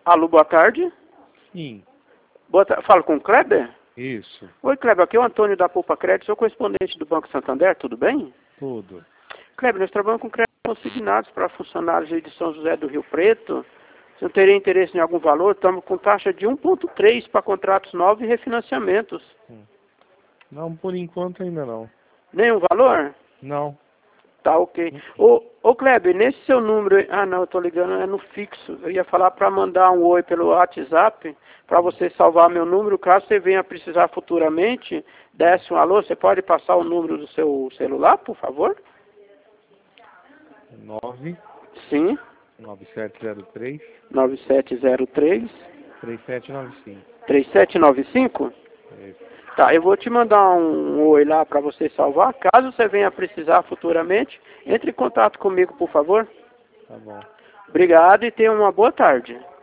Alô, boa tarde. Sim, Falo com o Kleber? isso, Oi, Kleber, aqui é o Antônio da Poupa Crédito, sou correspondente do Banco Santander, tudo bem? tudo. Kleber, nós trabalhamos com créditos consignados para funcionários aí de São José do Rio Preto. Você não teria interesse em algum valor? Estamos com taxa de 1,3 para contratos novos e refinanciamentos. Não, por enquanto ainda não. Nenhum valor? Não. Tá, ok. Ô Kleber, nesse seu número... Ah, não, eu tô ligando, é no fixo. Eu ia falar para mandar um oi pelo WhatsApp, para você salvar meu número. Caso você venha precisar futuramente, desse um alô, você pode passar o número do seu celular, por favor? 9 Sim, 9703 9703 3795. 3795? Isso. Tá, eu vou te mandar um oi lá para você salvar. Caso você venha precisar futuramente, entre em contato comigo, por favor. Tá bom. Obrigado e tenha uma boa tarde.